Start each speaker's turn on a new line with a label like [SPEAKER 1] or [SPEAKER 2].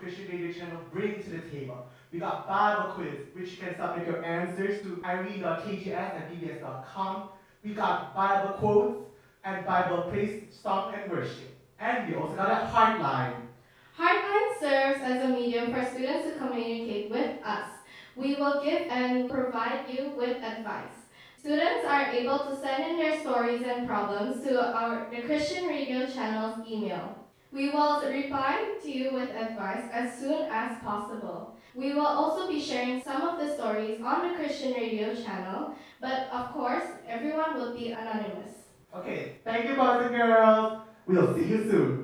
[SPEAKER 1] Christian Radio Channel bring to the table. We got Bible quiz, which you can submit your answers to irene.kgs@bbs.com. We got Bible quotes and Bible praise, song, and worship. And we also got a Heartline.
[SPEAKER 2] Heartline serves as a medium for students to communicate with us. We will give and provide you with advice. Students are able to send in their stories and problems to the Christian Radio Channel's email. We will reply to you with advice as soon as possible. We will also be sharing some of the stories on the Christian Radio Channel, but of course, everyone will be anonymous.
[SPEAKER 1] Okay, thank you, boys and girls. We'll see you soon.